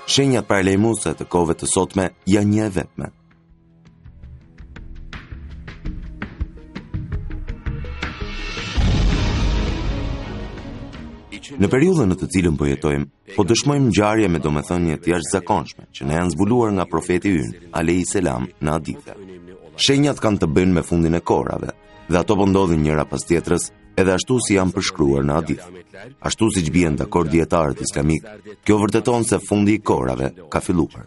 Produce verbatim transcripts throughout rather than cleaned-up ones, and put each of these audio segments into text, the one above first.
Shenjat paralajmëruese të kohëve të sotme janë një e vetme. Në periudhën në të cilën po jetojmë, po dëshmojmë ngjarje me domethënie të jashtëzakonshme që na janë zbuluar nga profeti ynë, alayhi selam, në hadithe. Shenjat kanë të bëjnë me fundin e kohërave, dhe ato po ndodhin njëra pas tjetrës, edhe ashtu si janë përshkruar në hadith. Ashtu siç bien dakord dietarët islamik, kjo vërteton se fundi i kohërave ka filluar.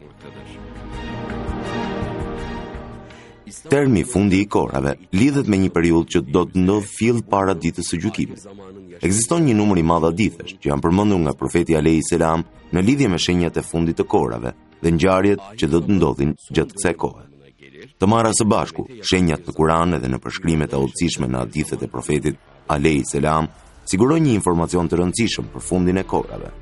Termi fundi i kohërave lidhet me një periudhë që do të ndodh fill para ditës së gjykimit. Ekziston një numër i madh hadithesh që janë përmendur nga profeti alayhi selam në lidhje me shenjat e fundit të kohërave dhe ngjarjet që do të ndodhin gjatë kësaj kohe. Të marra së bashku shenjat në Kur'an dhe në përshkrimet e udhëtishme në hadithet e profetit alayhi selam sigurojnë një informacion të rëndësishëm për fundin e kohërave.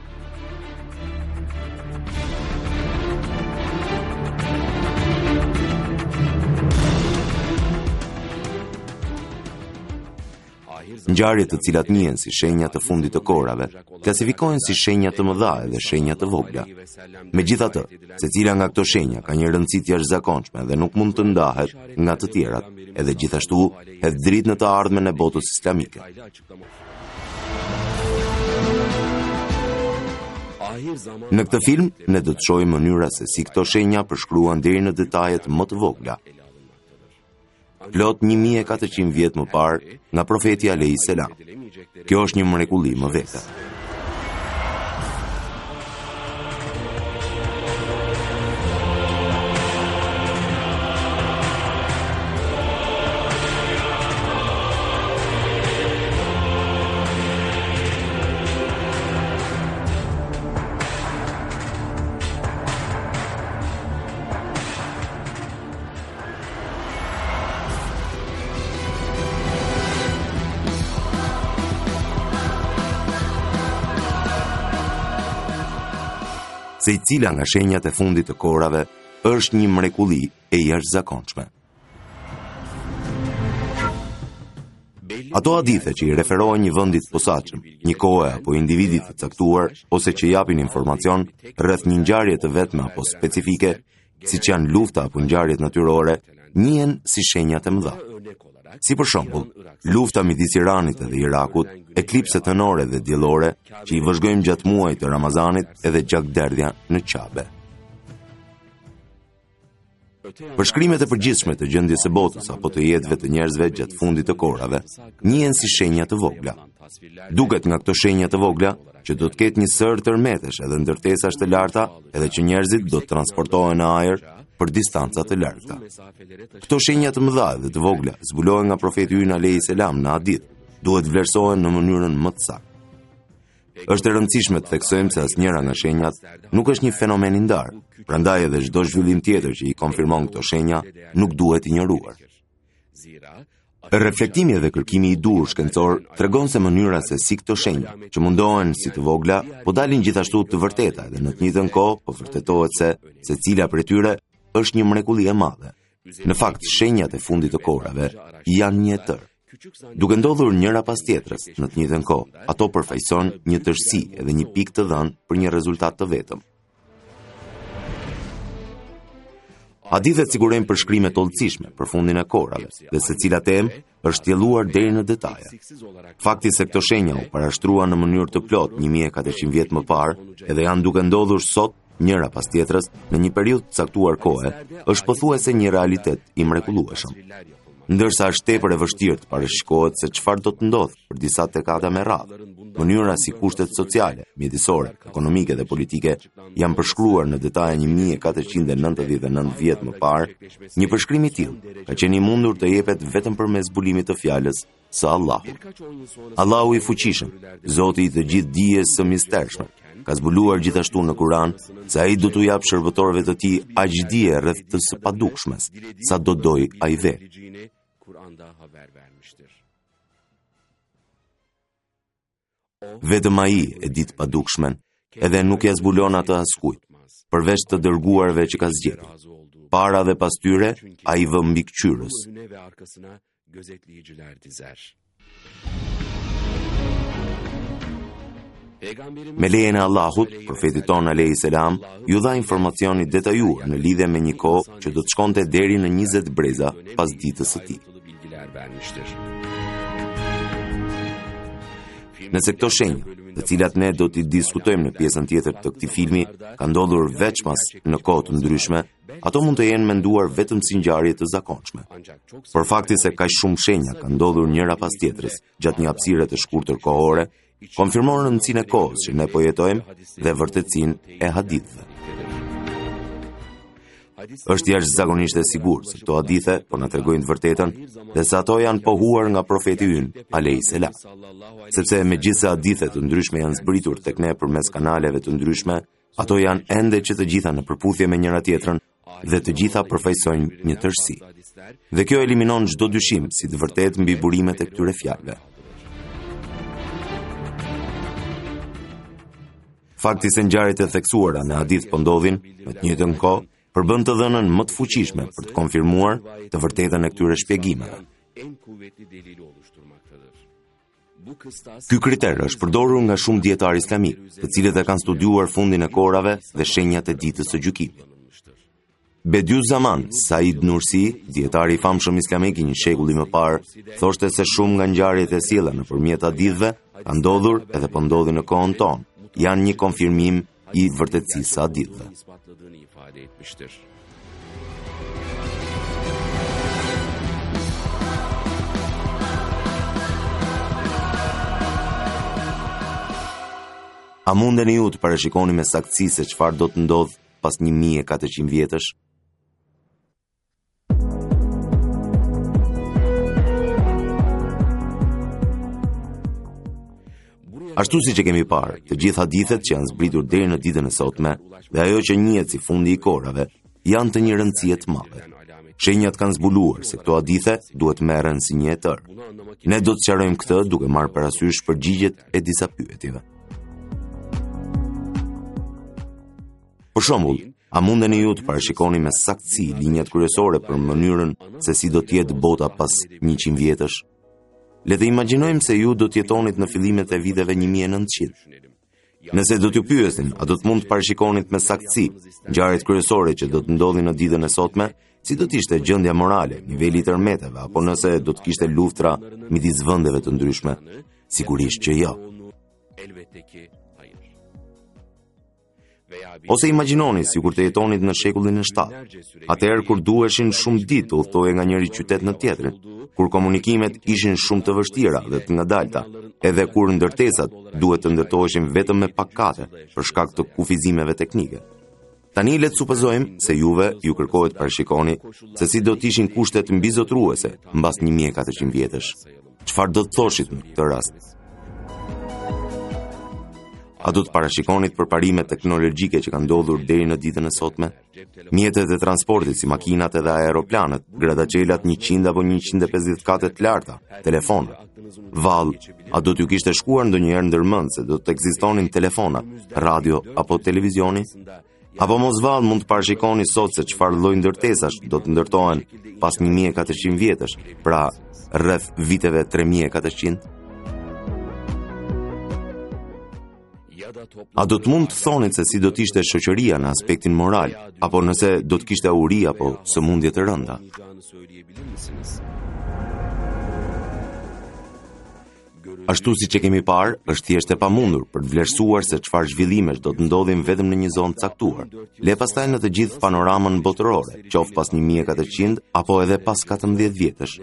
Ngjarjet të cilat njihen si shenja të fundit të kohërave klasifikohen si shenja të mëdha dhe shenja të vogla. Megjithatë, secila nga këto shenja ka një rëndësi të jashtëzakonshme dhe nuk mund të ndahet nga të tjerat, edhe gjithashtu hedh dritë në të ardhmen e botës islamike. Në këtë film ne do të shohim mënyra se si këto shenja përshkruan deri në detajet më të vogla. Plot një mijë e katërqind vjet më parë nga profeti alayhi selam. Kjo është një mrekulli më vete. Se i cila nga shenjat e fundit të kohërave është një mrekulli e jashtëzakonshme. Ato hadithe që i referohen një vendi të posaçëm, një kohe apo individit të caktuar ose që japin informacion rreth një ngjarje të vetme apo specifike, siç janë lufta apo ngjarjet natyrore, njihen si shenjat e mëdha. Si për shembull, lufta midis Iranit dhe Irakut, eklipset hënore dhe diellore që i vëzhgojmë gjatë muajit të Ramazanit edhe gjakderdhja në Qabe. Përshkrimet e përgjithshme të gjendjes së botës apo të jetëve të njerëzve gjatë fundit të kohërave njihen si shenja të vogla. Duket nga këto shenja të vogla që do të ketë një sër tërmetesh edhe ndërtesash të larta, edhe që njerëzit do të transportohen në ajër për distanca të larta. Këto shenja të mëdha dhe të vogla zbulohen nga profeti ynë alayhi selam në hadith, duhet vlerësohen në mënyrën më të saktë. Është e rëndësishme të theksojmë se asnjëra nga shenjat nuk është një fenomen i ndarë, prandaj edhe çdo zhvillim tjetër që i konfirmon këto shenja nuk duhet injoruar. Reflektimi dhe kërkimi i dur shkencor tregon se mënyra se si këto shenja, që mundohen si të vogla, po dalin gjithashtu të vërteta dhe në të njëjtën kohë po vërtetohet se secila prej tyre është një mrekulli e madhe. Në fakt, shenjat e fundit të kohërave janë një tër. Duke ndodhur njëra pas tjetrës në të njëjtën kohë, ato përfaqësojnë një tërësi edhe një pikë të dhënë për një rezultat të vetëm. Hadithet sigurojnë përshkrime të olësishme për fundin e kohërave, dhe secila temë është tjelluar deri në detaje. Fakti se këto shenja u parashtruan në mënyrë të plotë një mijë e katërqind vjet më parë, edhe janë duke ndodhur sot njëra pas tjetrës në një periudhë të caktuar kohe, është pothuajse një realitet i mrekullueshëm. Ndërsa është tepër e vështirë të parashikohet se çfarë do të ndodhë për disa dekada me radhë. Mënyra si kushtet sociale, mjedisore, ekonomike dhe politike janë përshkruar në detaje një mijë e katërqind e nëntëdhjetë e nëntë vjet më parë, një përshkrim i tillë ka qenë i mundur të jepet vetëm përmes zbulimit të fjalës së Allahut. Allahu i fuqishëm, Zoti i të gjithë dijes së mistershme, ka zbuluar gjithashtu në Kur'an se ai do t'u jap shërbëtorëve të tij aq dije rreth të së padukshmes, sa do doj ai vetë. Vetëm ai e di të padukishmen, edhe nuk ja zbulon atë askujt, përveç të dërguarve që ka zgjedhur. Para dhe pas tyre, ai vë mbi këqyrës. Me lejen e Allahut, profeti ton alayhi selam ju dha informacioni detajuar në lidhje me një kohë që do të shkonte deri në njëzet breza pas ditës së tij. Nëse këto shenja, të cilat ne do t'i diskutojmë në pjesën tjetër të këtij filmi, ka ndodhur veçmas në kohë të ndryshme, ato mund të jenë menduar vetëm si ngjarje të zakonshme. Por fakti se kaq shumë shenja kanë ndodhur njëra pas tjetrës gjatë një hapësire të shkurtër kohore, konfirmon rëndësinë e kohës që ne po jetojmë dhe vërtetësinë e hadithëve. Është jashtëzakonisht e sigurt se këto hadithe po na tregojnë të vërtetën dhe se ato janë pohuar nga profeti ynë alayhi selam. Sepse megjithëse hadithe të ndryshme janë zbritur tek ne përmes kanaleve të ndryshme, ato janë ende që të gjitha në përputhje me njëra tjetrën dhe të gjitha përfaqësojnë një tërësi. Dhe kjo eliminon çdo dyshim si të vërtetë mbi burimet e këtyre fjalëve. Fakti se ngjarjet e theksuara në hadith po ndodhin në të njëjtën kohë përbën të dhënën më të fuqishme për të konfirmuar të vërtetën e këtyre shpjegimeve. Ky kriter është përdorur nga shumë dietarë islamik, të cilët e kanë studiuar fundin e kohërave dhe shenjat e ditës së gjykimit. Bediüzzaman Said Nursi, dietari i famshëm islamik i një shekulli më parë, thoshte se shumë nga ngjarjet e sjella nëpërmjet hadithëve kanë ndodhur edhe po ndodhin në kohën tonë, janë një konfirmim i vërtetësisë së hadithëve. A mundeni ju të parashikoni me saktësi se çfarë do të ndodh pas një mijë e katërqind vjetësh? Ashtu si që kemi parë, të gjithë hadithet që janë zbritur deri në ditën e sotme dhe ajo që njihet si fundi i kohërave janë të një rëndësie të madhe. Shenjat kanë zbuluar se këto hadithe duhet merren si një e tërë. Ne do të sqarojmë këtë duke marrë parasysh përgjigjet e disa pyetjeve. Për shembull, a mundeni ju të parashikoni me saktësi linjat kryesore për mënyrën se si do të jetë bota pas njëqind vjetësh? Le të imagjinojmë se ju do të jetonit në fillimet e viteve një mijë e nëntëqind. Nëse do t'ju pyesnin, a do të mund të parashikonit me saktësi ngjarjet kryesore që do të ndodhin në ditën e sotme, si do të ishte gjendja morale, niveli i tërmeteve, apo nëse do të kishte luftra midis vendeve të ndryshme? Sigurisht që jo. Ose imagjinoni sikur të jetonit në shekullin e shtatë, atëherë kur duheshin shumë ditë të udhtohej nga njëri qytet në tjetrin, kur komunikimet ishin shumë të vështira dhe të ngadalta, edhe kur ndërtesat duhet të ndërtoheshin vetëm me pak kate për shkak të kufizimeve teknike. Tani le të supozojmë se juve ju kërkohet të parashikoni se si do të ishin kushtet mbizotruese mbas një mijë e katërqind vjetësh. Çfarë do të thoshit në këtë rast? A do të parashikonit përparimet teknologjike që kanë ndodhur deri në ditën e sotme? Mjetet e transportit si makinat edhe aeroplanet, gradaçelat njëqind apo njëqind e pesëdhjetë kate të larta, telefonat. Vallë, a do t'ju kishte shkuar ndonjëherë ndërmend se do të ekzistonin telefona, radio apo televizioni? Apo mos vallë mund të parashikoni sot se çfarë lloj ndërtesash do të ndërtohen pas një mijë e katërqind vjetësh, pra rreth viteve tre mijë e katërqind? A do të mund të thonit se si do të ishte shoqëria në aspektin moral, apo nëse do të kishte uri apo sëmundje të rënda? Ashtu si që kemi parë, është thjesht e pamundur për të vlerësuar se çfarë zhvillimesh do të ndodhin vetëm në një zonë caktuar. Le pastaj në të gjithë panoramën botërore, qoftë pas një mijë e katërqind apo edhe pas katërmbëdhjetë vjetësh.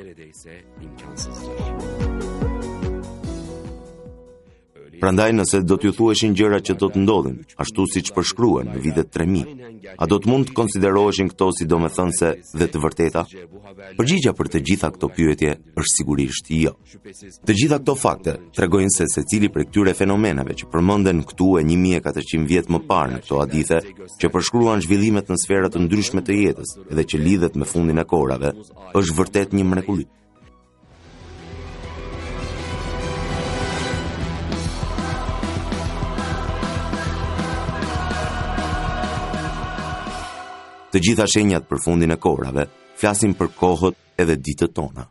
Prandaj nëse do t'ju thuheshin gjëra që do të ndodhin, ashtu siç përshkruhen në vitet tre mijë, a do të mund të konsideroheshin këto si domethënëse dhe të vërteta? Përgjigja për të gjitha këto pyetje është sigurisht jo. Të gjitha këto fakte tregojnë se secili prej këtyre fenomenave që përmenden këtu e një mijë e katërqind vjet më parë në këto hadithe, që përshkruan zhvillimet në sfera të ndryshme të jetës dhe që lidhet me fundin e kohërave, është vërtet një mrekulli. Të gjitha shenjat për fundin e kohërave flasin për kohët edhe ditët tona.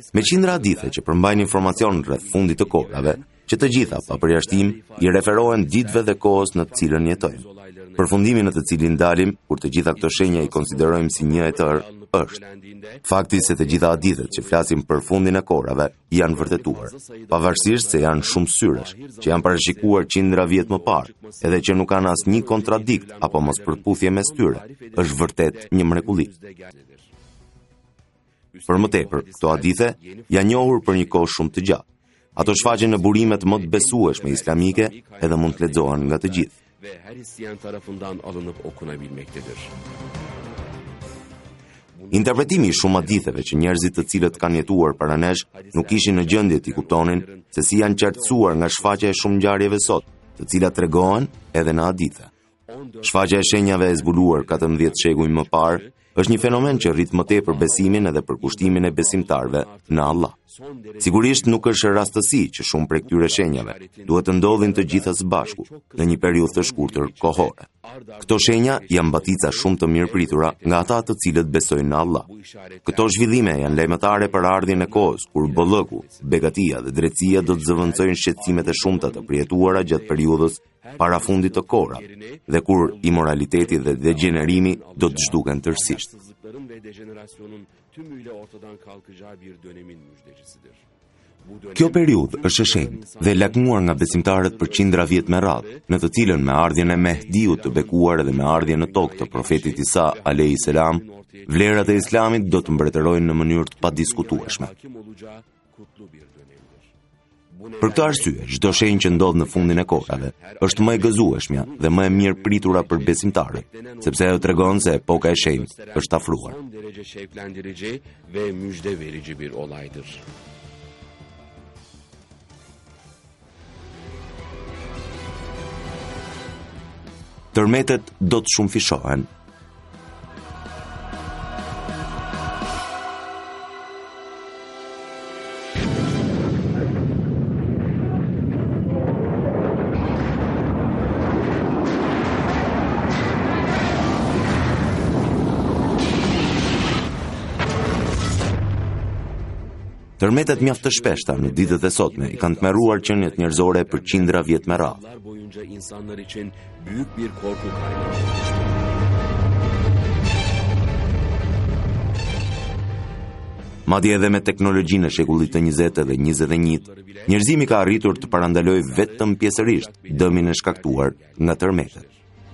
Me qindra hadithe që përmbajnë informacion rreth fundit të kohrave, që të gjitha pa përjashtim i referohen ditëve dhe kohës në të cilën jetojmë. Përfundimi në të cilin dalim, kur të gjitha këto shenja i konsiderojmë si një e tërë, është fakti se të gjitha hadithet që flasin për fundin e kohrave janë vërtetuar, pavarësisht se janë shumë syresh, që janë parashikuar qindra vjet më parë, edhe që nuk kanë asnjë kontradikt apo mos përputhje mes tyre, është vërtet një mrekulli. Për më tepër, këto hadithe janë njohur për një kohë shumë të gjatë. Ato shfaqen në burimet më të besueshme islamike edhe mund të lexohen nga të gjithë. Ve her isteyen tarafından alınıp okunabilmektedir. Interpretimi i shumë haditheve që njerëzit të cilët kanë jetuar para nesh nuk ishin në gjendje të kuptonin se si janë qartësuar nga shfaqja e shumë ngjarjeve sot, të cilat tregohen edhe në hadithe. Shfaqja e shenjave e zbuluar katërmbëdhjetë shekuj më parë është një fenomen që rrit më tepër besimin edhe përkushtimin e besimtarëve në Allah. Sigurisht nuk është rastësi që shumë prej këtyre shenjave duhet të ndodhin të gjitha së bashku në një periudhë të shkurtër kohore. Këto shenja janë batica shumë të mirëpritura nga ata të cilët besojnë në Allah. Këto zhvillime janë lajmëtare për ardhjen e kohës kur bollëku, begatia dhe drejtësia do të zëvendësojnë shqetësimet e shumta të përjetuara gjatë periudhës para fundit të kohrave dhe kur imoraliteti dhe degenerimi do të zhduken tërësisht. Kjo periudhë është e shenjtë dhe lakmuar nga besimtarët për qindra vjet me radhë, në të cilën me ardhjen e Mehdiut të bekuar dhe me ardhjen në tokë të profetit Isa alayhis salam, vlerat e Islamit do të mbretërojnë në mënyrë të padiskutueshme. Për këtë arsye, çdo shenjë që ndodh në fundin e kohrave është më e gëzueshmja dhe më e mirë pritura për besimtarët, sepse ajo tregon se epoka e shenjtë është afruar. Son derece şevklendirici ve müjde verici bir olaydır. Tërmetet do të shumëfishohen. Tërmetet mjaft të shpeshta në ditët e sotme i kanë tmerruar qeniet njerëzore për qindra vjet me radhë. Yıllar boyunca insanlar için büyük bir korku kaynağı olmuştur. Madje edhe me teknologjinë e shekullit të njëzet dhe njëzet e njët, njerëzimi ka arritur të parandalojë vetëm pjesërisht dëmin e shkaktuar nga tërmetet.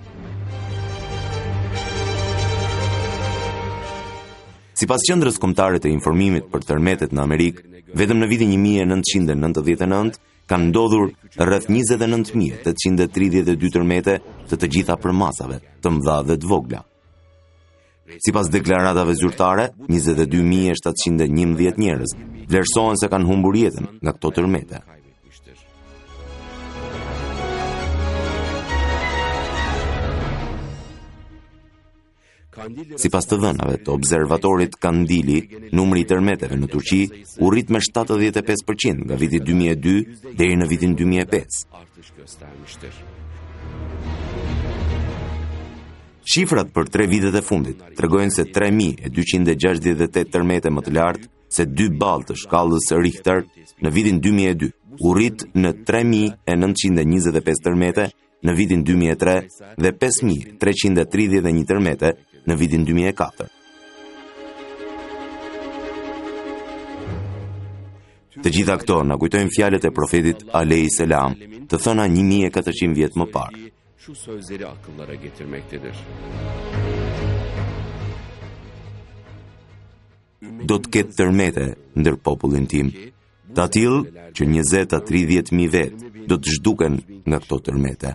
Sipas qendrës kombëtare të informimit për tërmetet në Amerikë, vetëm në vitin një mijë e nëntëqind e nëntëdhjetë e nëntë kanë ndodhur rreth njëzet e nëntë mijë tetëqind e tridhjetë e dy tërmete të të gjitha përmasave, të mëdha dhe të vogla. Sipas deklaratave zyrtare, njëzet e dy mijë shtatëqind e njëmbëdhjetë njerëz vlerësohen se kanë humbur jetën nga këto tërmete. Sipas të dhënave të observatorit Kandili, numri i tërmeteve në Turqi u rrit me shtatëdhjetë e pesë përqind nga viti dy mijë e dy deri në vitin dy mijë e pesë. Shifrat për tre vitet e fundit tregojnë se tre mijë e dyqind e gjashtëdhjetë e tetë tërmete më të lartë se dy ballë të shkallës Richter në vitin dy mijë e dy u rrit në tre mijë e nëntëqind e njëzet e pesë tërmete në vitin dy mijë e tre dhe pesë mijë treqind e tridhjetë e një tërmete në vitin dy mijë e katër. Të gjitha këto na kujtojnë fjalët e profetit alayhis salam, të thëna një mijë e katërqind vjet më parë. Şu sözleri akıllara getirmektedir. Do të ketë tërmete ndër popullin tim, të tillë që njëzet a tridhjetë mijë vet do të zhduken nga këto tërmete.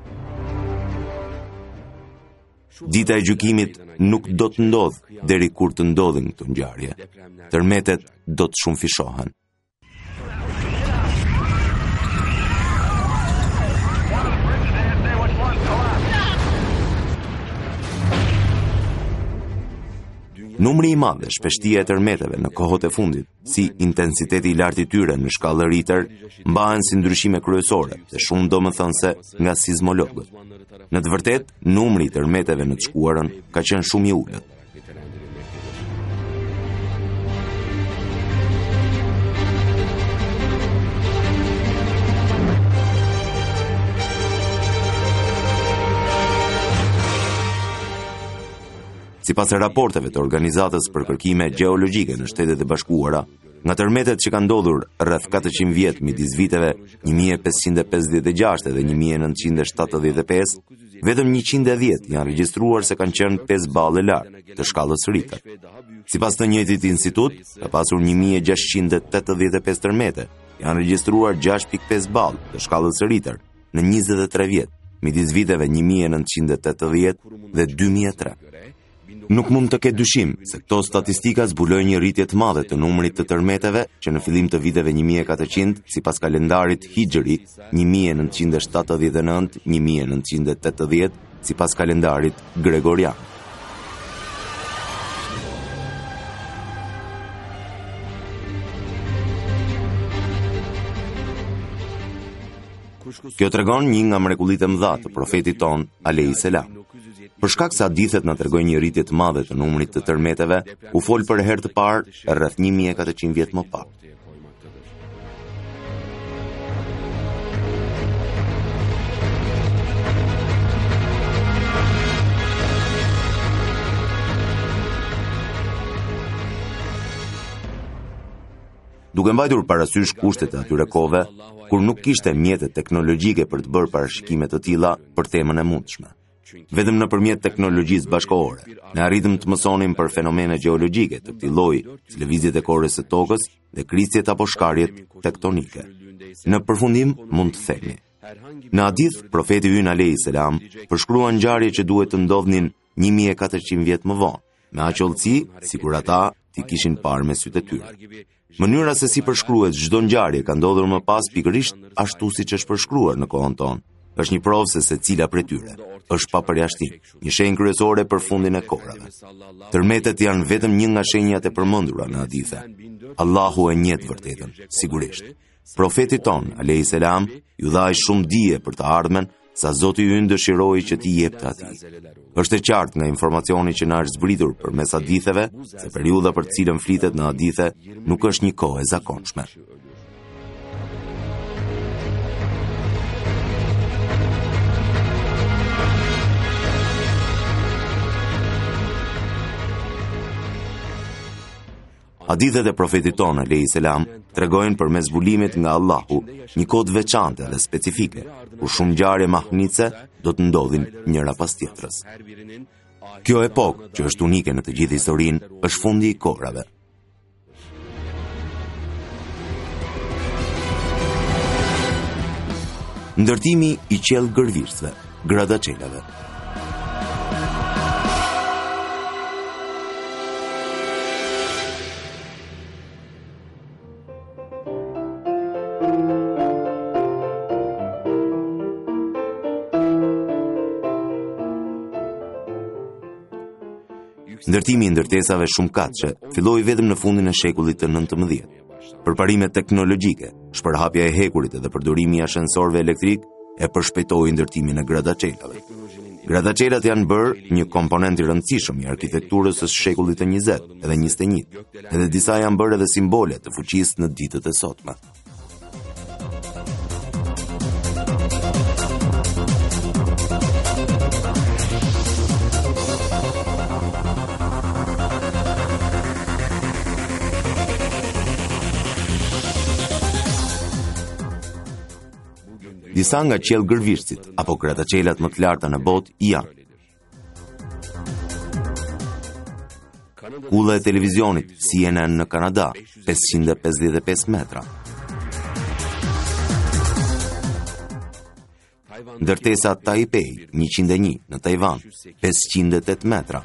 Dita e gjykimit nuk do të ndodh deri kur të ndodhin këto ngjarje. Tërmetet do të shumëfishohen. Numri i madh dhe shpeshtia e tërmeteve në kohët e fundit, si intensiteti i lartë i tyre në shkallë Richter, mbahen si ndryshime kryesore dhe shumë domethënëse nga sismologët. Në të vërtetë, numri i tërmeteve në të shkuarën ka qenë shumë i ulët. Sipas raporteve të organizatës për kërkime gjeologjike në Shtetet e Bashkuara, nga tërmetet që kanë ndodhur rreth katërqind vjet midis viteve një mijë e pesëqind e pesëdhjetë e gjashtë dhe një mijë e nëntëqind e shtatëdhjetë e pesë, vetëm njëqind e dhjetë janë regjistruar se kanë qenë pesë ballë larg të shkallës Richter. Sipas të njëjtit institut, ka pasur një mijë e gjashtëqind e tetëdhjetë e pesë tërmete, janë regjistruar gjashtë pikë pesë ballë të shkallës Richter në njëzet e tre vjet, midis viteve një mijë e nëntëqind e tetëdhjetë dhe dy mijë e tre. Nuk mund të ketë dyshim se këto statistika zbulojnë një rritje të madhe të numrit të tërmeteve që në fillim të viteve një mijë e katërqind, sipas kalendarit Hijri, një mijë e nëntëqind e shtatëdhjetë e nëntë - një mijë e nëntëqind e tetëdhjetë, sipas kalendarit Gregorian. Kjo tregon një nga mrekullitë e mëdha të profetit ton, alayhis salam. Për shkak se hadithet na tregojnë një rritje të madhe të numrit të tërmeteve, u fol për herë të parë rreth një mijë e katërqind vjet më parë. Duke mbajtur parasysh kushtet e atyre kohëve, kur nuk kishte mjete teknologjike për të bërë parashikime të tilla për temën e mundshme. Vetëm nëpërmjet teknologjisë bashkëkohore, ne arritëm të mësonim për fenomene gjeologjike të këtij lloji, si lëvizjet e korës së tokës dhe krisjet apo shkarjet tektonike. Në përfundim mund të themi, në hadith profeti ynë alayhis salam përshkruan ngjarje që duhet të ndodhnin një mijë e katërqind vjet më vonë, me aq hollësi sikur ata ti kishin parë me sytë e tyre. Mënyra se si përshkruhet çdo ngjarje ka ndodhur më pas pikërisht ashtu siç është përshkruar në kohën tonë. Është një provë se secila prej tyre është pa përjashtim, një shenjë kryesore për fundin e kohërave. Tërmetet janë vetëm një nga shenjat e përmendura në hadithe. Allahu e njeh të vërtetën, sigurisht. Profeti ton, alayhis salam, ju dha shumë dije për të ardhmen, sa Zoti ynë dëshiroi që t'i jepte atij. Është e qartë nga informacioni që na është zbritur përmes haditheve se periudha për të cilën flitet në hadithe nuk është një kohë e zakonshme. Hadithet e profetit ton, alayhis salam, tregojnë përmes zbulimit nga Allahu një kod veçante dhe specifike, ku shumë ngjarje mahnice do të ndodhin njëra pas tjetrës. Kjo epokë, që është unike në të gjithë historinë, është fundi i kohërave. Ndërtimi i qell gërvishtëve, gradaçelave. Ndërtimi i ndërtesave shumëkatëshe filloi vetëm në fundin e shekullit të nëntëmbëdhjetë. Përparimet teknologjike, shpërhapja e hekurit dhe përdorimi i ashensorëve elektrik e përshpejtoi ndërtimin e gradaçelave. Gradaçelat janë bërë një komponent i rëndësishëm i arkitekturës së shekullit të njëzet edhe njëzet e njëjtë, edhe disa janë bërë edhe simbole të fuqisë në ditët e sotme. Disa nga qell gërvishtësit apo gradaçelat më të larta në botë janë: kulla e televizionit C N N në Kanada, pesëqind e pesëdhjetë e pesë metra. Ndërtesa Taipei, njëqind e një në Taiwan, pesëqind e tetë metra.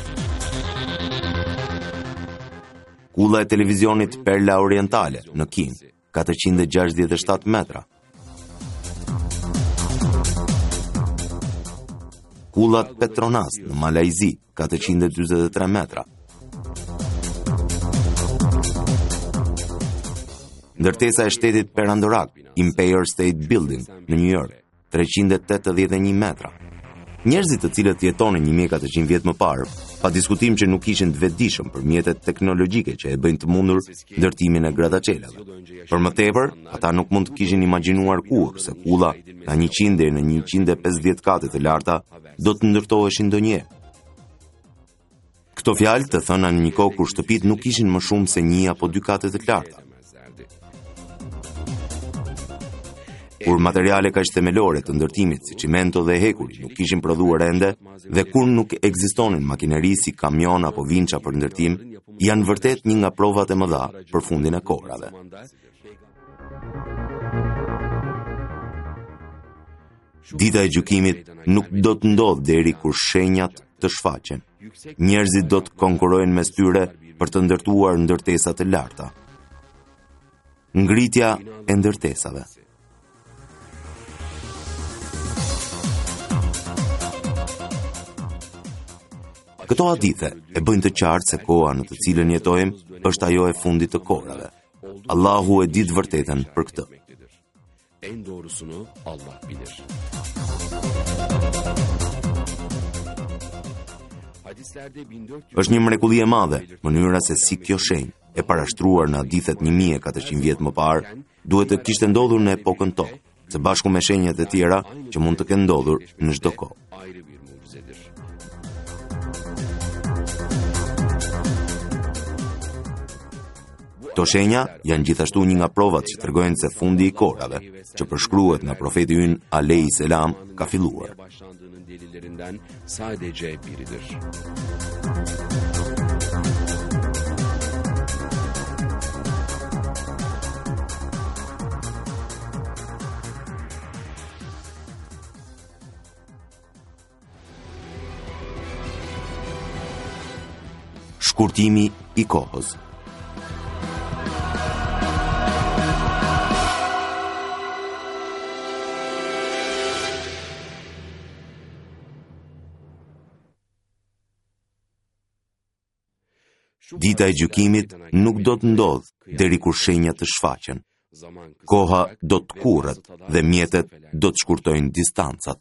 Kulla e televizionit Perla Orientale në Kinë, katërqind e gjashtëdhjetë e shtatë metra. Kullat Petronas në Malajzi, katërqind e dyzet e tre metra. Ndërtesa e shtetit perandorak, Empire State Building në New York, treqind e tetëdhjetë e një metra. Njerëzit të cilët jetonin një mijë e katërqind vjet më parë, pa diskutim që nuk ishin të vetëdijshëm për mjetet teknologjike që e bëjnë të mundur ndërtimin e gradaçelave. Për më tepër, ata nuk mund të kishin imagjinuar kurrë se kulla nga njëqind deri në njëqind e pesëdhjetë kate të larta do të ndërtoheshin ndonjëherë. Këto fjalë të thëna në një kohë kur shtëpitë nuk ishin më shumë se një apo dy kate të larta. Kur materiale kaq themelore të ndërtimit si çimento dhe hekuri nuk kishin prodhuar ende dhe kur nuk ekzistonin makineri si kamion apo vinça për ndërtim, janë vërtet një nga provat e mëdha për fundin e kohrave. Dita e gjykimit nuk do të ndodhë deri kur shenjat të shfaqen. Njerëzit do të konkurrojnë mes tyre për të ndërtuar ndërtesa të larta. Ngritja e ndërtesave. Këto hadithe e bëjnë të qartë se koha në të cilën jetojmë është ajo e fundit të kohrave. Allahu e di të vërtetën për këtë. En doğrusunu Allah bilir. Është një mrekulli e madhe, mënyra se si kjo shenjë e parashtruar në hadithet një mijë e katërqind vjet më parë, duhet të kishte ndodhur në epokën tonë, së bashku me shenjat e tjera që mund të kenë ndodhur në çdo kohë. Këto shenja janë gjithashtu një nga provat që tregojnë se fundi i kohrave, që përshkruhet nga profeti ynë alayhi selam, ka filluar. Sadece biridir. Shkurtimi i kohës. Dita e gjykimit nuk do të ndodhë deri kur shenjat të shfaqen. Koha do të kurret dhe mjetet do të shkurtojnë distancat.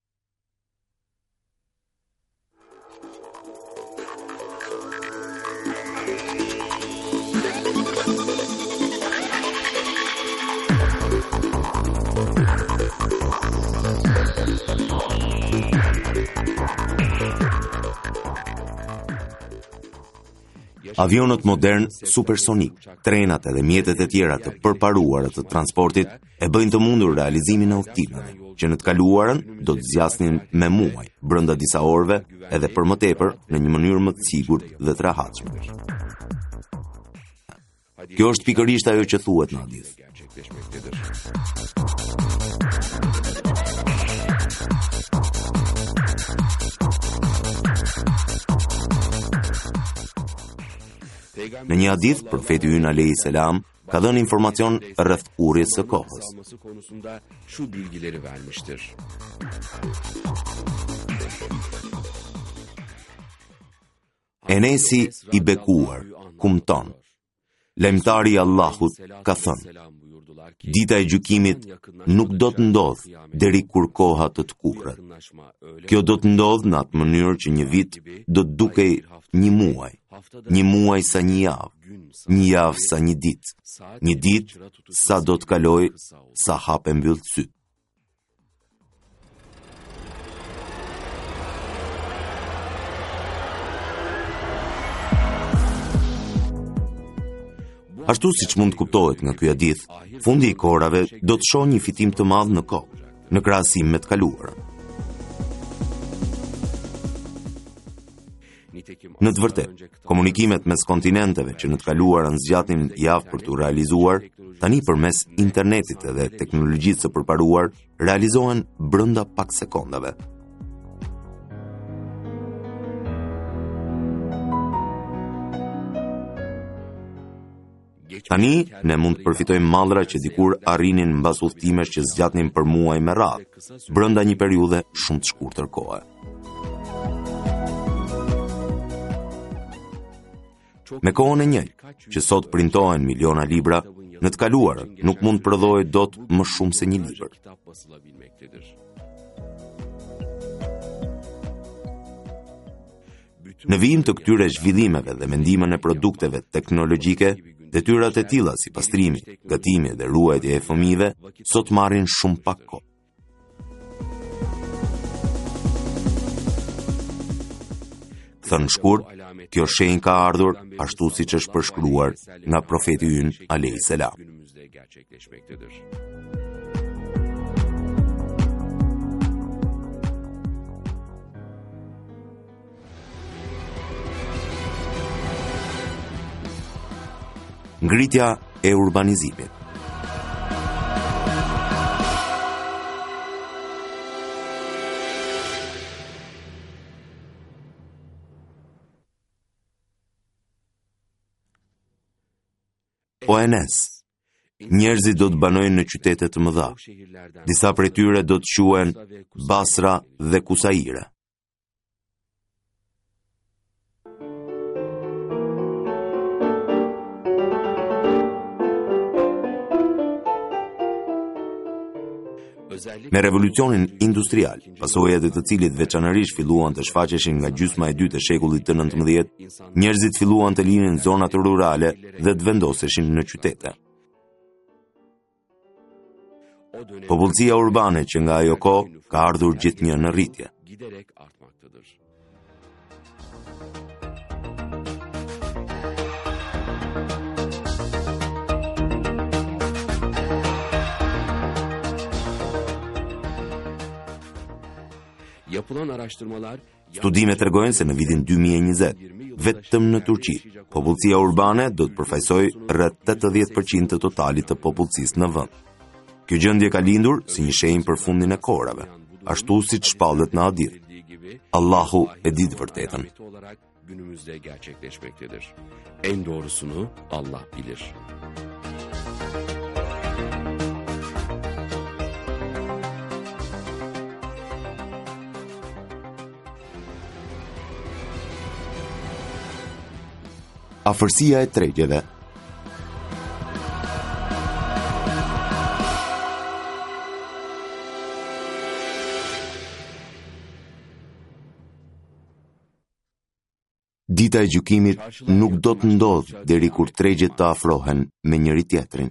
Avionët modern supersonik, trenat edhe mjetet e tjera të përparuara të transportit e bëjnë të mundur realizimin e udhëtimeve, që në të kaluarën do të zgjasnin me muaj, brenda disa orëve, edhe për më tepër në një mënyrë më të sigurt dhe të rahatshme. Kjo është pikërisht ajo që thuhet në hadith. Në një hadith, profeti ynë alayhi selam ka dhënë informacion rreth urrjes së kohës. Şu bilgileri vermiştir. Enesi i bekuar, kumton. Lajmtari i Allahut ka thënë: Dita e gjykimit nuk do të ndodhë deri kur koha të të kurret. Kjo do të ndodhë në atë mënyrë që një vit do të dukej një muaj, një muaj sa një javë, një javë sa një ditë, një ditë sa do të kaloj sa hap e mbyll syt. Ashtu siç mund të kuptohet nga ky hadith, fundi i kohrave do të shohë një fitim të madh në kohë, në krahasim me të kaluarën. Në të vërtetë, komunikimet mes kontinenteve që në të kaluarën zgjatin javë për të realizuar, tani përmes internetit dhe teknologjisë së përparuar, realizohen brenda pak sekondave. Tani, ne mund të përfitojmë mallra që dikur arrinin mbas udhëtimesh që zgjatnin për muaj me radhë, brenda një periudhe shumë të shkurtër kohe. Me kohën e njëjtë, që sot printohen miliona libra, në të kaluarën nuk mund të prodhohet dot më shumë se një libër. Në vijim të këtyre zhvillimeve dhe mendimeve e produkteve teknologjike, detyrat e tilla si pastrimi, gatimi dhe ruajtja e fëmijëve sot marrin shumë pak kohë. Thënë shkurt, Kjo shenjë ka ardhur ashtu siç është përshkruar nga profeti ynë alayhis salam. Günümüzde gerçekleşmektedir. Ngritja e urbanizimit. O Enes, njerëzit do të banojnë në qytete të mëdha. Disa prej tyre do të quhen Basra dhe Kusaire. Me revolucionin industrial, pasojat e të cilit veçanërisht filluan të shfaqeshin nga gjysma e dytë e shekullit të nëntëmbëdhjetë, njerëzit filluan të linin zonat rurale dhe të vendoseshin në qytete. Popullsia urbane që nga ajo kohë ka ardhur gjithnjë në rritje. Giderek artmaktadır. Yapılan araştırmalar Studimet tregojnë se në vitin dy mijë e njëzet, vetëm në Turqi, popullsia urbane do të përfaqësojë rreth tetëdhjetë përqind të totalit të popullsisë në vend. Kjo gjendje ka lindur si një shenjë për fundin e kohërave, ashtu siç shpallet në hadith. Allahu e di të vërtetën. olarak günümüzde gerçekleşmektedir. En doğrusunu Allah bilir. Afërsia e tregjeve. Dita e gjykimit nuk do të ndodhë deri kur tregjet të afrohen me njëri tjetrin.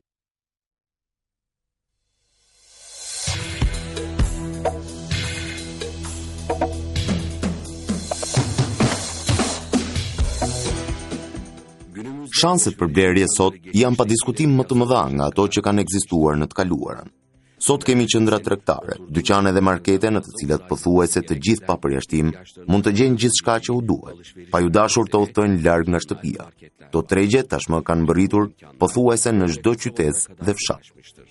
Shanset për blerje sot janë pa diskutim më të mëdha nga ato që kanë ekzistuar në të kaluarën. Sot kemi qendra tregtare, dyqane dhe markete në të cilat pothuajse të gjithë pa përjashtim mund të gjejnë gjithçka që u duhet, pa ju dashur të udhtojnë larg nga shtëpia. To tregje tashmë kanë mbërritur pothuajse në çdo qytet dhe fshat.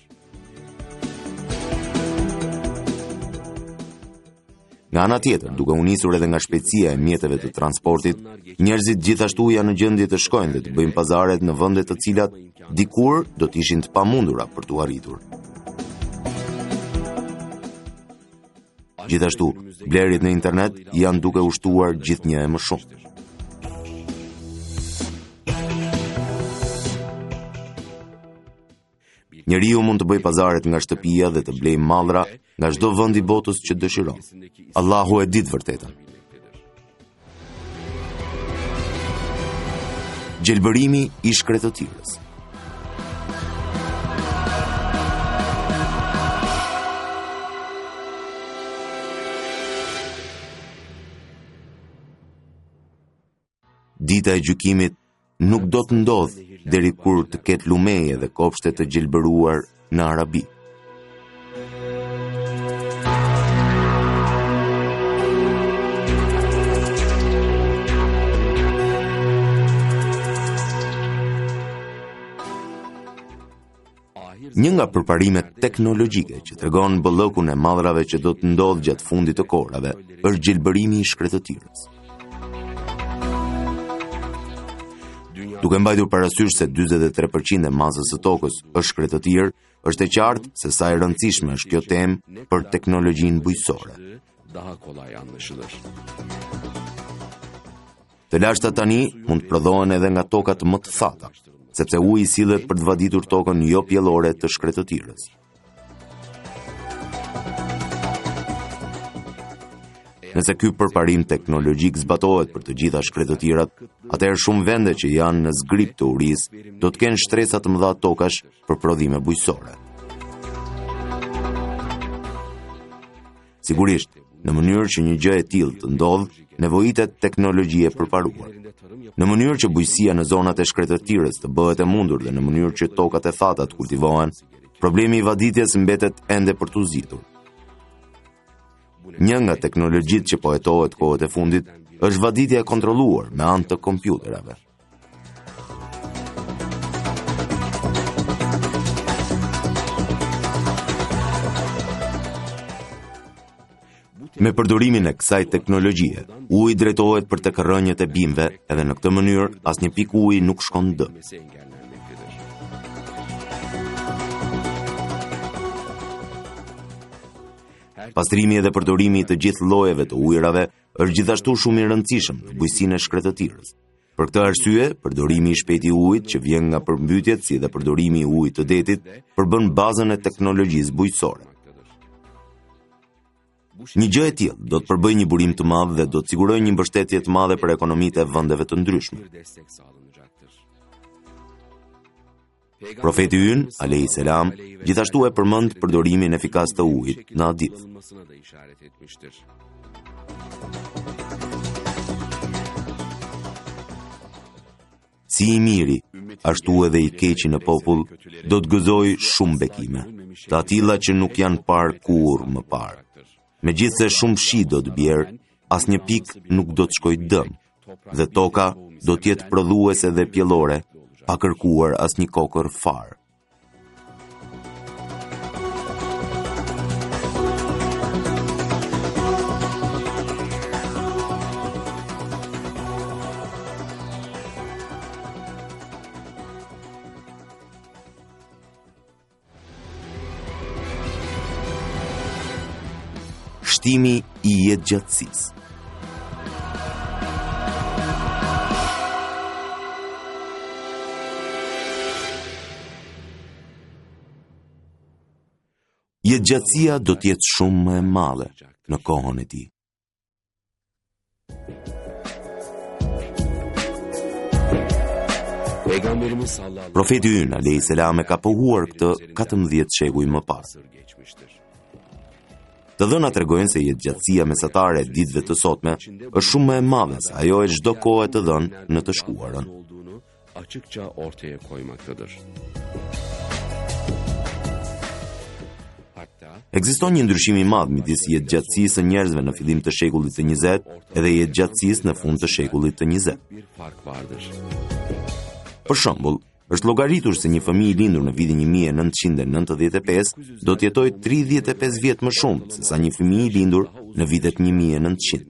Nga ana tjetër, duke u nisur edhe nga shpejtësia e mjeteve të transportit, njerëzit gjithashtu janë në gjendje të shkojnë dhe të bëjnë pazaret në vende të cilat dikur do të ishin të pamundura për t'u arritur. Gjithashtu, blerjet në internet janë duke u shtuar gjithnjë e më shumë. Njeriu mund të bëj pazaret nga shtëpia dhe të blej mallra nga çdo vend i botës që dëshiron. Allahu e di të vërtetën. Gjelbërimi i shkretëtirës. Dita e gjykimit nuk do të ndodhë deri kur të ketë lumeje dhe kopshte të gjelbëruar në Arabi. Një nga përparimet teknologjike që tregon bollokun e mallrave që do të ndodhë gjatë fundit të kohërave është gjelbërimi i shkretëtirës. Duke mbajtur parasysh se dyzet e tre përqind e masës së tokës është shkretëtirë, është e qartë se sa e rëndësishme është kjo temë për teknologjinë bujqësore. Daha kolay anlaşılır. Të lashta tani mund të prodhohen edhe nga tokat më të thata, sepse uji sillet për të vaditur tokën jo pjellore të shkretëtirës. Nëse ky përparim teknologjik zbatohet për të gjitha shkretëtirat, atëherë shumë vende që janë në zgrip të urisë do të kenë shtresa të mëdha tokash për prodhime bujqësore. Sigurisht, në mënyrë që një gjë e tillë të ndodhë, nevojitet teknologji e përparuar. Në mënyrë që bujësia në zonat e shkretëtirës të bëhet e mundur dhe në mënyrë që tokat e thata të kultivohen, problemi i vaditjes mbetet ende për t'u zgjidhur. Një nga teknologjitë që po hetohet kohët e fundit është vaditja e kontrolluar me anë të kompjuterave. Me përdorimin e kësaj teknologjie, uji drejtohet për tek rrënjët e bimëve, edhe në këtë mënyrë asnjë pikë uji nuk shkon në dëm. Pastrimi edhe përdorimi i të gjithë llojeve të ujërave është gjithashtu shumë i rëndësishëm në bujësinë e shkretëtirës. Për këtë arsye, përdorimi i shpejtë i ujit që vjen nga përmbytjet si dhe përdorimi i ujit të detit përbën bazën e teknologjisë bujqësore. Një gjë e tillë do të përbëjë një burim të madh dhe do të sigurojë një mbështetje të madhe për ekonomitë e vendeve të ndryshme. Profeti ynë, alayhi selam, gjithashtu e përmend përdorimin efikas të ujit në hadith. Si i miri, ashtu edhe i keqi në popull, do të gëzoj shumë bekime, të atilla që nuk janë parë kurrë më parë. Megjithse shumë shi do të bjerë, asnjë pikë nuk do të shkojë dëm, dhe toka do të jetë prodhuese dhe pjellore, pa kërkuar asnjë kokër fare. Shtimi i jetëgjatësisë. Jetëgjatësia do të jetë shumë më e madhe në kohën e tij. Profeti ynë alayhi selam e ka pohuar këtë katërmbëdhjetë shekuj më parë. Të dhënat tregojnë se jetëgjatësia mesatare e ditëve të sotme është shumë më e madhe se ajo e çdo kohe të dhënë në të shkuarën. Açıkça ortaya koymaktadır. Ekziston një ndryshim i madh midis jetëgjatësisë së njerëzve në fillim të shekullit të njëzet edhe jetëgjatësisë në fund të shekullit të njëzet. Për shembull, është llogaritur se një fëmijë i lindur në vitin një mijë e nëntëqind e nëntëdhjetë e pesë do të jetojë tridhjetë e pesë vjet më shumë se sa një fëmijë i lindur në vitet një mijë e nëntëqind.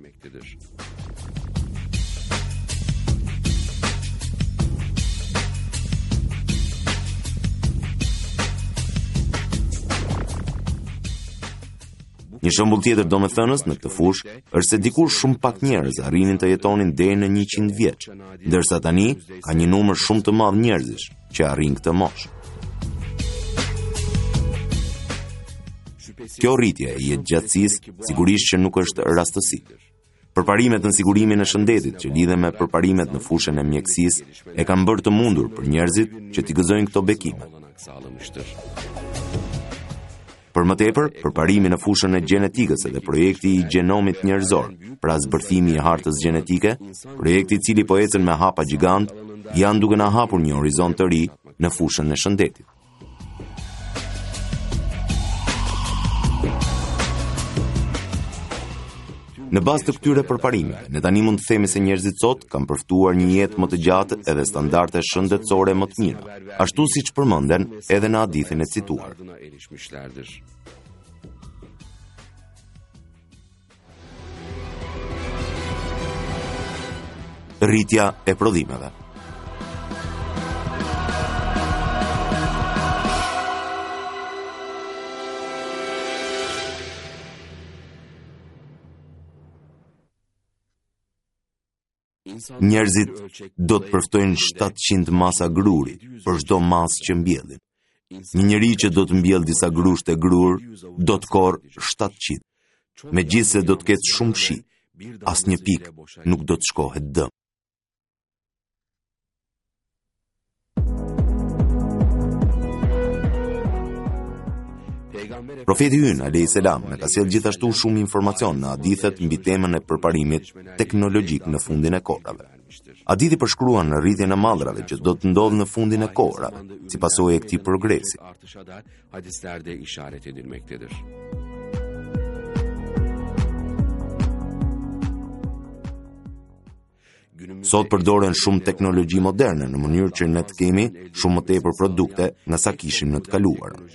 Një shembull tjetër domethënës në këtë fushë është se dikur shumë pak njerëz arrinin të jetonin deri në njëqind vjeç, ndërsa tani ka një numër shumë të madh njerëzish që arrin këtë moshë. Kjo rritje e jetëgjatësisë sigurisht që nuk është rastësi. Përparimet në sigurimin e shëndetit që lidhen me përparimet në fushën e mjekësisë e kanë bërë të mundur për njerëzit që t'i gëzojnë këto bekime. Për më tepër, përparimi në fushën e gjenetikës edhe projekti i gjenomit njerëzor, pra zbërthimi i hartës gjenetike, projekti i cili po ecën me hapa gjigant, janë duke na hapur një horizont të ri në fushën e shëndetit. Në bazë të këtyre përparimeve, ne tani mund të themi se njerëzit sot kanë përftuar një jetë më të gjatë edhe standarde shëndetësore më të mira, ashtu siç përmenden edhe në hadithin e cituar. Rritja e prodhimeve. Njerëzit do të përftojnë shtatëqind masa gruri për çdo masë që mbjellin. Një njeri që do të mbjell disa grusht e grur do të korrë shtatëqind. Megjithse do të ketë shumë shi, asnjë pikë nuk do të shkohet dëm. Profeti ynë alayhis salam na ka sjell gjithashtu shumë informacion në hadithet mbi temën e përparimit teknologjik në fundin e kohërave. Hadithi përshkruan në rritjen e mallrave që do të ndodhë në fundin e kohërave, si pasojë e këtij progresi. Hadislerde işaret edilmektedir. Sot përdoren shumë teknologji moderne në mënyrë që ne të kemi shumë më tepër produkte nga sa kishim në të kaluarën.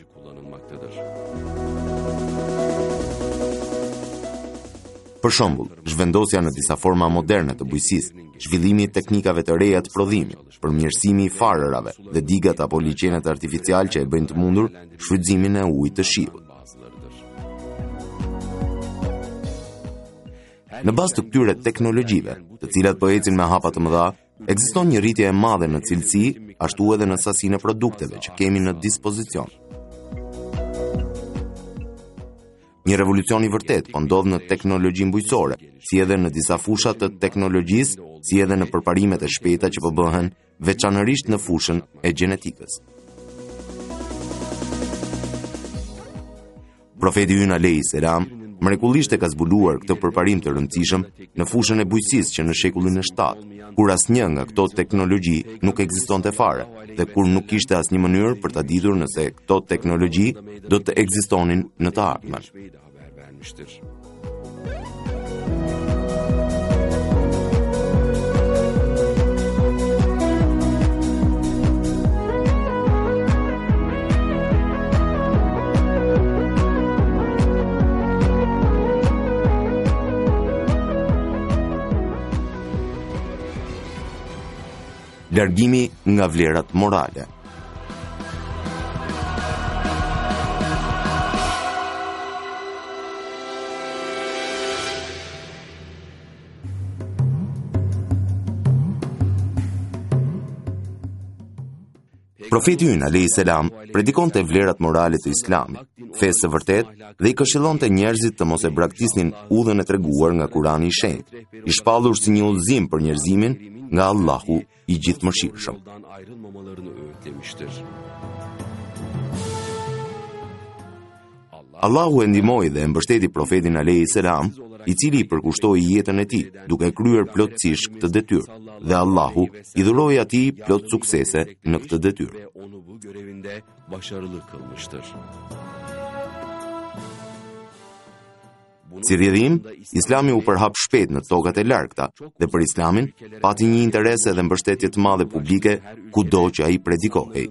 Për shembull, zhvendosja në disa forma moderne të bujqësisë, zhvillimi i teknikave të reja të prodhimit, përmirësimi i farërave dhe digat apo liçenet artificial që e bëjnë të mundur shfrytëzimin e ujit të shiut. Në bazë të këtyre teknologjive, të cilat po ecin me hapa të mëdha, ekziston një rritje e madhe në cilësi, ashtu edhe në sasinë e produkteve që kemi në dispozicion. Një revolucion i vërtet po ndodh në teknologjinë bujqësore, si edhe në disa fusha të teknologjisë, si edhe në përparimet e shpejta që po bëhen, veçanërisht në fushën e gjenetikës. Profeti ynë alayhis salam mrekullisht e ka zbuluar këtë përparim të rëndësishëm në fushën e bujqësisë që në shekullin e shtatë, kur asnjë nga këto teknologji nuk ekzistonte fare dhe kur nuk kishte asnjë mënyrë për ta ditur nëse këto teknologji do të ekzistonin në të ardhmen. Largimi nga vlerat morale. Profeti ynë alayhis salam predikonte vlerat morale të Islamit, fesë së vërtet, dhe i këshillonte njerëzit të mos e braktisnin udhën e treguar nga Kurani i Shenjtë, i shpallur si një udhëzim për njerëzimin nga Allahu i gjithëmëshirshëm. Allahu e ndihmoi dhe e mbështeti profetin alayhis salam, i cili i përkushtoi jetën e tij duke kryer plotësisht këtë detyrë, dhe Allahu i dhuroi atij plot suksese në këtë detyrë. Si rrjedhim, Islami u përhap shpejt në tokat e largta dhe për Islamin pati një interes edhe mbështetje të madhe publike kudo që ai predikohej.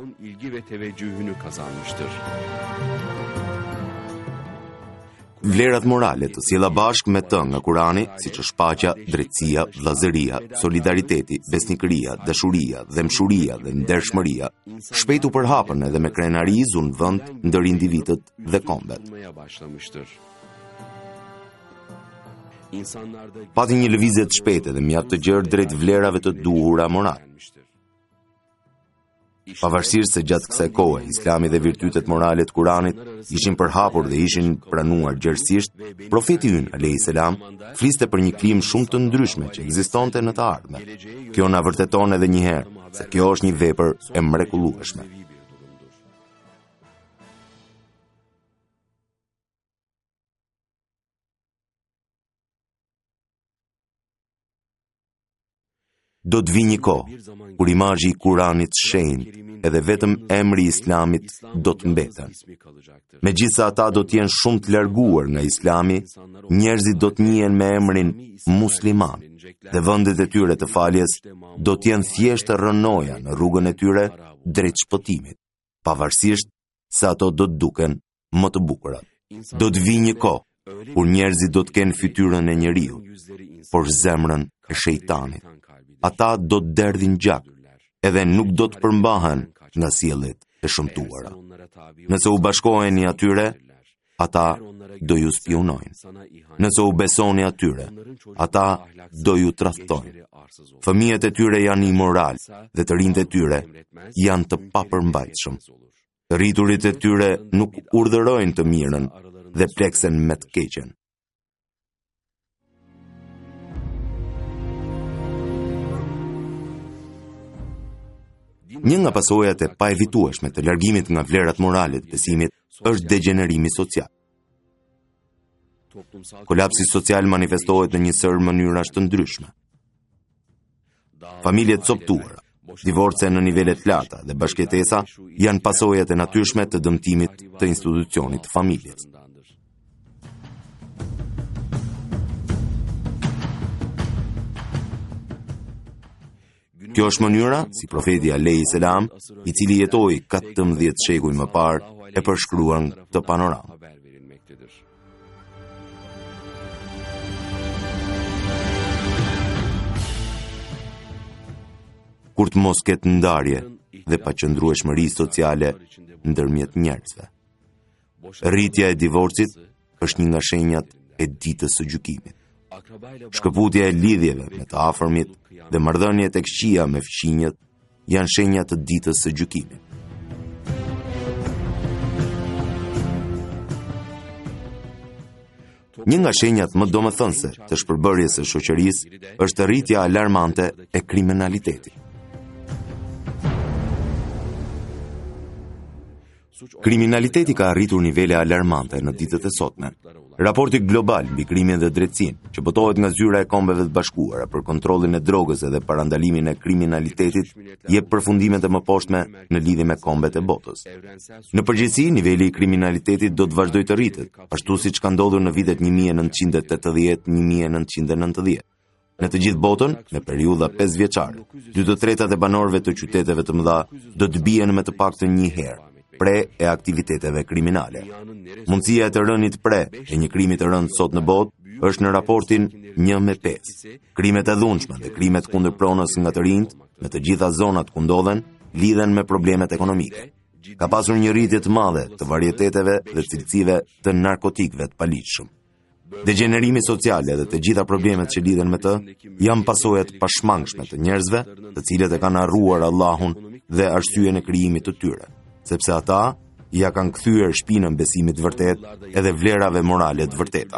Vlerat morale të sjella bashkë me të nga Kurani, siç është paqja, drejtësia, vllazëria, solidariteti, besnikëria, dashuria, dhemshuria dhe ndershmëria, shpejt u përhapën edhe me krenari zun vend ndër individët dhe kombet. Pati një lëvizje të shpejtë dhe mjaft të gjerë drejt vlerave të duhura morale. Pavarësisht se gjatë kësaj kohe Islami dhe virtytet morale të Kuranit ishin përhapur dhe ishin pranuar gjerësisht, profeti ynë alayhis salam fliste për një klim shumë të ndryshme që ekzistonte në të ardhmen. Kjo na vërteton edhe një herë se kjo është një vepër e mrekullueshme. Do të vi një kohë kur imazhi i Kuranit shenjtë edhe vetëm emri i Islamit do të mbeten. Megjithëse ata do të jenë shumë të larguar nga Islami, njerëzit do të njihen me emrin musliman dhe vendet e tyre të faljes do të jenë thjesht rënoja në rrugën e tyre drejt shpëtimit, pavarësisht se ato do të duken më të bukura. Do të vi një kohë kur njerëzit do të kenë fytyrën e njeriu, por zemrën e shejtanit. Ata do të derdhin gjak, edhe nuk do të përmbahen nga sjelljet e shëmtuara. Nëse u bashkoheni atyre, ata do ju spionojnë. Nëse u besoni atyre, ata do ju tradhtojnë. Fëmijët e tyre janë imoral dhe të rinjtë e tyre janë të papërmbajtshëm. Të rriturit e tyre nuk urdhërojnë të mirën dhe pleksen me të keqen. Një nga pasojat e paevitueshme të largimit nga vlerat morale të besimit është degenerimi social. Kolapsi social manifestohet në një sër mënyrash të ndryshme. Familjet coptuara, divorce në nivelet larta dhe bashkëtesa janë pasojat e natyrshme të dëmtimit të institucionit të familjes. Kjo është mënyra, si profeti Alayhi Selam, i cili jetoi katërmbëdhjetë shekuj më parë, e përshkruan këtë panoramë. Kur të mos ketë ndarje dhe paqëndrueshmëri sociale ndërmjet njerëzve. Rritja e divorcit është një nga shenjat e ditës së gjykimit. Shkëputja e lidhjeve me të afërmit dhe marrëdhëniet e këqija me fëmijët janë shenja të ditës së gjykimit. Një nga shenjat më domethënëse të shpërbërjes së shoqërisë është rritja alarmante e kriminalitetit. Kriminaliteti ka arritur nivele alarmante në ditët e sotme. Raporti global mbi krimin dhe drejtsinë, që botohet nga zyra e Kombeve të Bashkuara për kontrollin e drogës dhe parandalimin e kriminalitetit, jep përfundimet e mëposhtme në lidhje me kombet e botës. Në përgjithësi, niveli i kriminalitetit do të vazhdojë të rritet, ashtu siç ka ndodhur në vitet një mijë e nëntëqind e tetëdhjetë - një mijë e nëntëqind e nëntëdhjetë. Në të gjithë botën, në periudha pesë vjeçare, dy të tretat e banorëve të qyteteve të mëdha do të bien me të paktën një herë pre e aktiviteteve kriminale. Mundësia e të rënit pre e një krimi të rënd sot në botë është në raportin një me pesë. Krimet e dhunshme dhe krimet kundër pronës nga të rinjt, në të gjitha zonat ku ndodhen, lidhen me problemet ekonomike. Ka pasur një rritje të madhe të varieteteve dhe cilësive të narkotikëve të paligjshëm. Degenerimi social dhe të gjitha problemet që lidhen me të janë pasojat pashmangshme të njerëzve, të cilët e kanë harruar Allahun dhe arsyeën e krijimit të tyre, sepse ata ja kanë kthyer shpinën besimit të vërtet edhe vlerave morale të vërteta.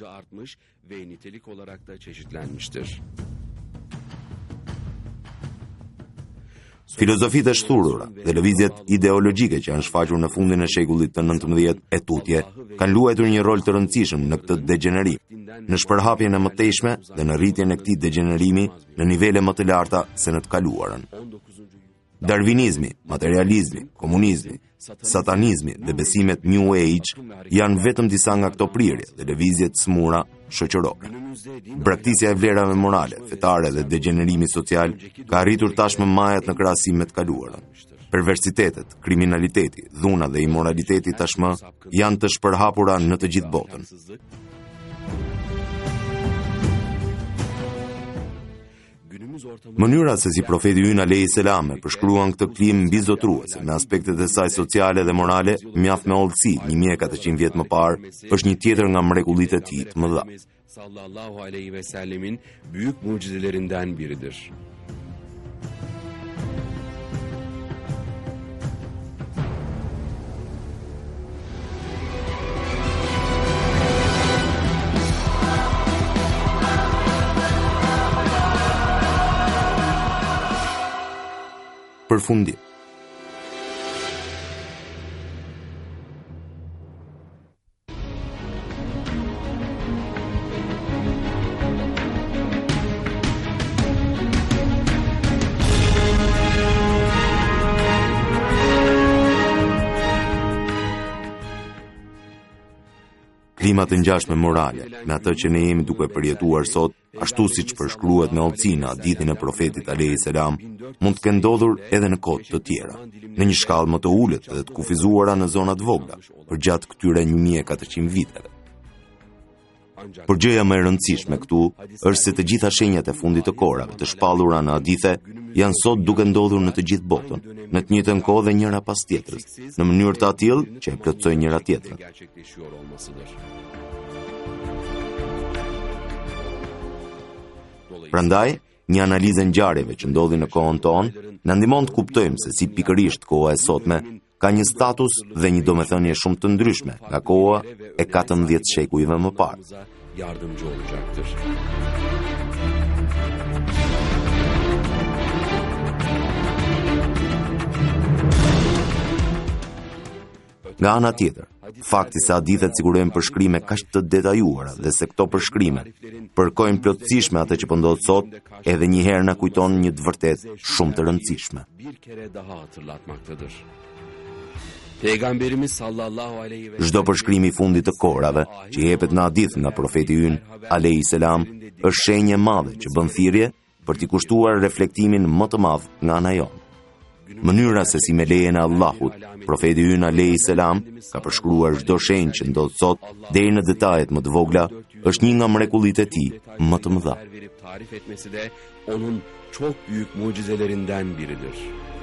Filozofitë e shturura dhe lëvizjet ideologjike që janë shfaqur në fundin e shekullit të nëntëmbëdhjetë e tutje kanë luajtur një rol të rëndësishëm në këtë degenerim, në shpërhapjen e mëtejshme dhe në rritjen e këtij degenerimi në nivele më të larta se në të kaluarën. Darwinizmi, materializmi, komunizmi, satanizmi dhe besimet New Age janë vetëm disa nga këto prirje dhe lëvizjet smura shoqërore. Braktisja e vlerave morale, fetare dhe degenerimi social ka arritur tashmë majat në krahasim me të kaluarën. Perversitetet, kriminaliteti, dhuna dhe imoraliteti tashmë janë të shpërhapura në të gjithë botën. Mënyra se si profeti ynë Alayhi Selam e përshkruan këtë klim mbizotruese me aspektet e saj sociale dhe morale, mjaft me hollësi një mijë e katërqind vjet më parë, është një tjetër nga mrekullitë e tij të mëdha. Sallallahu aleyhi ve sellemin büyük mucizelerinden biridir. Përfundim. Klima të ngjashme morale, me atë që ne jemi duke përjetuar sot, ashtu siç përshkruhet me hollësi në hadithin e profetit Alayhi Selam, mund të kenë ndodhur edhe në kohë të tjera, në një shkallë më të ulët dhe të kufizuara në zona të vogla, përgjatë këtyre një mijë e katërqind viteve. Por gjëja më e rëndësishme këtu është se të gjitha shenjat e fundit të kohërave të shpallura në hadithe janë sot duke ndodhur në të gjithë botën, në të njëjtën kohë dhe njëra pas tjetrës, në mënyrë të tillë që e plotësojnë njëra tjetrën. Prandaj, një analizë e ngjarjeve që ndodhin në kohën tonë na ndihmon të kuptojmë se si pikërisht koha e sotme ka një status dhe një domethënie shumë të ndryshme nga koha e katërmbëdhjetë shekujve më parë. Yardımcı olacaktır. Nga ana tjetër, fakti se hadithet sigurojnë përshkrime kaq të detajuara dhe se këto përshkrime përkojnë plotësisht me atë që po ndodh sot, edhe një herë na kujton një të vërtetë shumë të rëndësishme. Pejgamberimiz sallallahu aleyhi ve Çdo përshkrim i fundit të korave që jepet në hadith nga profeti ynë alayhi salam është shenjë e madhe që bën thirrje për t'i kushtuar reflektimin më të madh nga ana jonë. Mënyra se si me lejen e Allahut, profeti ynë alayhi salam ka përshkruar çdo shenjë që ndodh sot deri në detajet më të vogla, është një nga mrekullitë e tij më të mëdha. tarif etmesi de onun çok büyük mucizelerinden biridir.